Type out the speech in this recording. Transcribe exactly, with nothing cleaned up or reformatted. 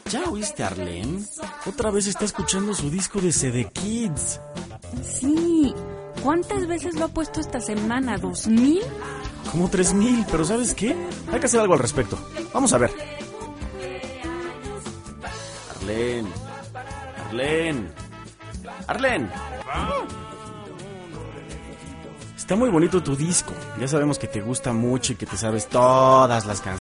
¿Ya oíste a Arlene? Otra vez está escuchando su disco de C D Kids. Sí. ¿Cuántas veces lo ha puesto esta semana? ¿Dos mil? Como tres mil, pero ¿sabes qué? Hay que hacer algo al respecto. Vamos a ver. Arlene. Arlene. Arlene. Está muy bonito tu disco. Ya sabemos que te gusta mucho y que te sabes todas las canciones.